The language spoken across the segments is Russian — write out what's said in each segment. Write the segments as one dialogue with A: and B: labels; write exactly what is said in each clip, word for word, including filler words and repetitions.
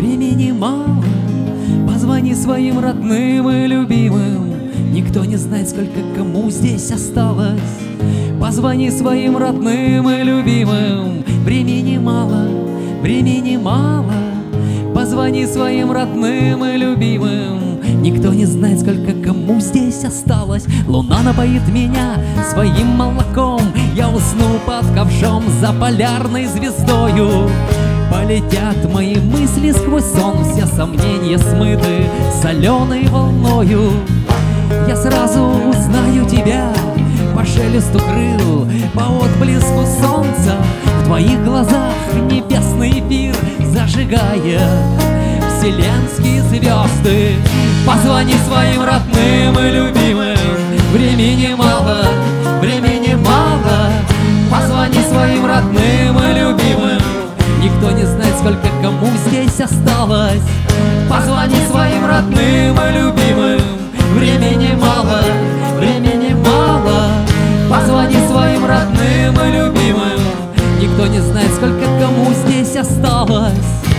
A: времени мало. Позвони своим родным и любимым, никто не знает, сколько кому здесь осталось. Позвони своим родным и любимым, времени мало, времени мало. Позвони своим родным и любимым, никто не знает, сколько кому здесь осталось. Луна напоит меня своим молоком, я усну под ковшом за полярной звездою. Полетят мои мысли сквозь сон, все сомнения смыты соленой волною. Я сразу узнаю тебя по шелесту крыл, по отблеску солнца. В твоих глазах небесный эфир зажигая вселенские звезды. Позвони своим родным и любимым, времени мало, времени мало. Позвони своим родным и любимым, никто не знает, сколько кому здесь осталось. Позвони своим родным и любимым, времени мало, времени мало. Позвони своим родным и любимым, никто не знает, сколько кому здесь осталось.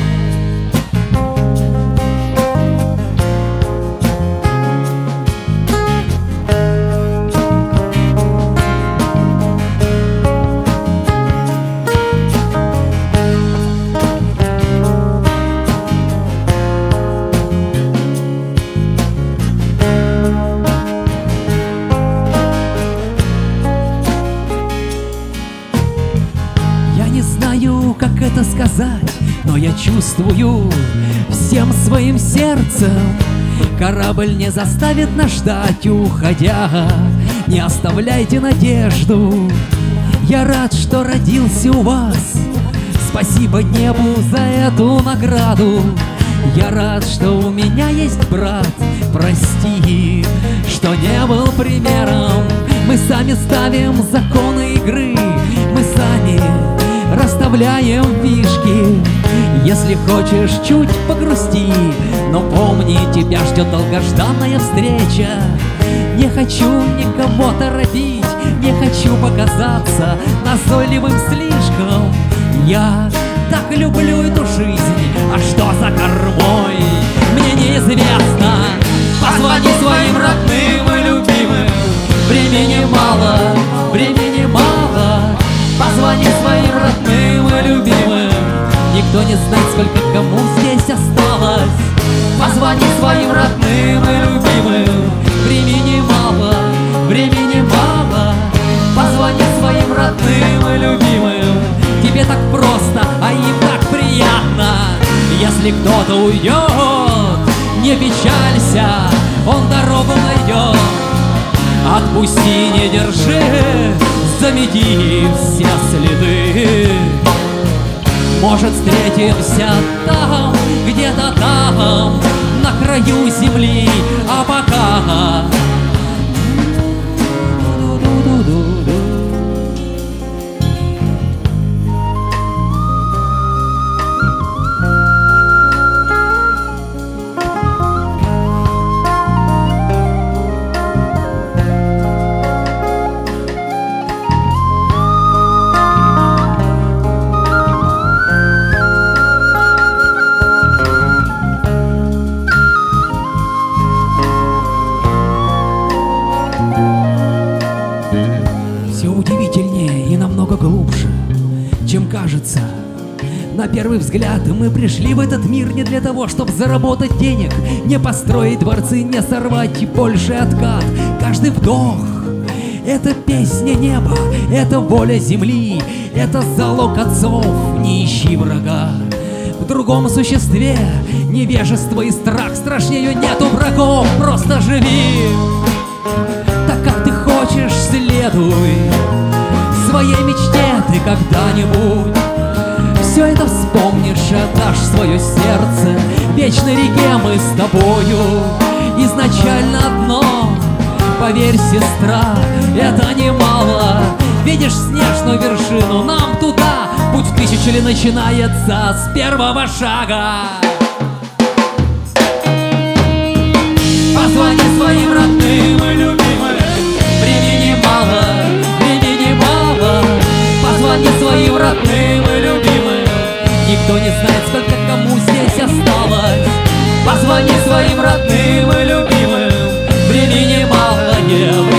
A: Как это сказать, но я чувствую всем своим сердцем, корабль не заставит нас ждать, уходя. Не оставляйте надежду, я рад, что родился у вас. Спасибо небу за эту награду. Я рад, что у меня есть брат. Прости, что не был примером. Мы сами ставим законы игры, мы сами расставляем фишки. Если хочешь, чуть погрусти, но помни, тебя ждет долгожданная встреча. Не хочу никого торопить, не хочу показаться назойливым слишком. Я так люблю эту жизнь, а что за кормой, мне неизвестно. Позвони своим родным и любимым, времени мало, времени мало. Позвони своим родным и любимым, никто не знает, сколько кому здесь осталось. Позвони своим родным и любимым, времени мало, времени мало. Позвони своим родным и любимым, тебе так просто, а им так приятно. Если кто-то уйдет, не печалься, он дорогу найдет. Отпусти, не держи, замети все следы. Может, встретимся там, где-то там, на краю земли, а пока глубже, чем кажется. На первый взгляд мы пришли в этот мир не для того, чтобы заработать денег, не построить дворцы, не сорвать больше откат. Каждый вдох — это песня неба, это воля земли, это залог отцов, не ищи врага. В другом существе невежество и страх, страшнее нету врагов, просто живи. Так как ты хочешь, следуй своей мечте, ты когда-нибудь все это вспомнишь, отдашь свое сердце вечной реке. Мы с тобою изначально одно, поверь, сестра, это немало. Видишь снежную вершину, нам туда путь в тысячи ли начинается с первого шага. Позвони своим родным и любимым, времени мало, времени мало. Позвони своим родным и любимым, никто Никто не знает, сколько кому здесь осталось. Позвони своим родным и любимым, времени мало, не